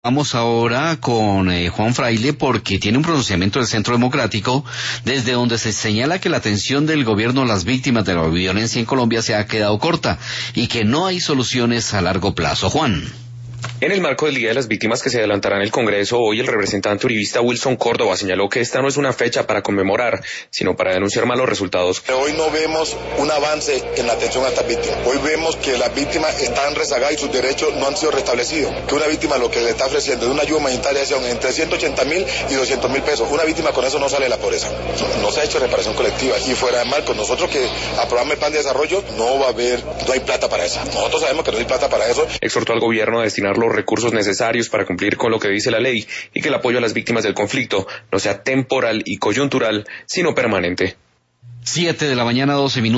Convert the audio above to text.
Vamos ahora con Juan Fraile porque tiene un pronunciamiento del Centro Democrático desde donde se señala que la atención del gobierno a las víctimas de la violencia en Colombia se ha quedado corta y que no hay soluciones a largo plazo. Juan. En el marco del Día de las Víctimas que se adelantará en el Congreso, hoy el representante uribista Wilson Córdoba señaló que esta no es una fecha para conmemorar, sino para denunciar malos resultados. Hoy no vemos un avance en la atención a estas víctimas. Hoy vemos que las víctimas están rezagadas y sus derechos no han sido restablecidos. Que una víctima lo que le está ofreciendo es una ayuda humanitaria son entre 180.000 y 200.000 pesos. Una víctima con eso no sale de la pobreza. No se ha hecho reparación colectiva. Y fuera de marco, nosotros que aprobamos el plan de desarrollo, no hay plata para eso. Nosotros sabemos que no hay plata para eso. Exhortó al gobierno a destinar los recursos necesarios para cumplir con lo que dice la ley y que el apoyo a las víctimas del conflicto no sea temporal y coyuntural, sino permanente. 7 de la mañana, 12 minutos.